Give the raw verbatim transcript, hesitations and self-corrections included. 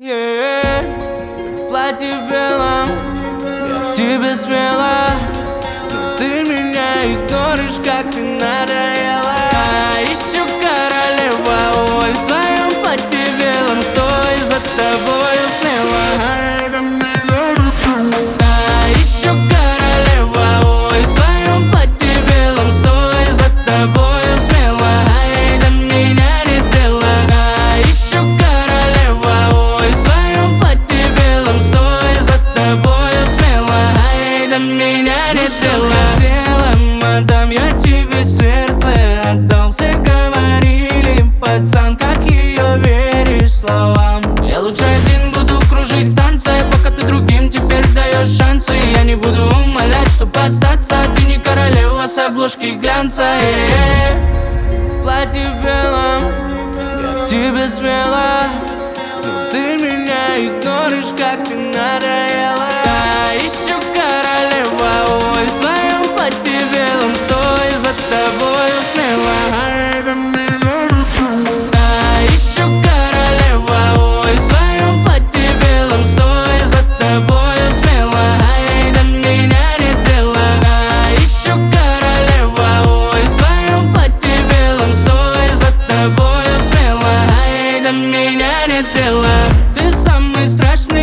Yeah, в платье белом я к тебе смела, но ты меня игноришь, как ты надоела. А еще королева, ой, в своем платье белом, стой, за тобою смело. А еще королева, ой, в своем платье белом, стой, за тобою смело. Ай, до меня летела. А еще королева, ой, в своем платье белом, стой, за тобою смело. Ай, до меня летела. Хотела, мадам, я тебе сердце отдал. Все говорили, пацан, как ее веришь словам. Я лучше один буду кружить в танце, пока ты другим теперь даешь шансы. Я не буду умолять, чтоб остаться. Ты не королева с обложки глянца. Э-э-э. В платье белом я к тебе смела, но ты меня игноришь, как ты надоела. А еще королева, ой, в своем платье белом, стой, за тобою смело. Ай, до меня летела. А еще королева, ой, в своем платье белом, стой, за тобою смело. Ай, до меня летела. А еще королева, ой, в своем платье белом, стой, за тобою смело. Ай, до меня летела. Ты самый страшный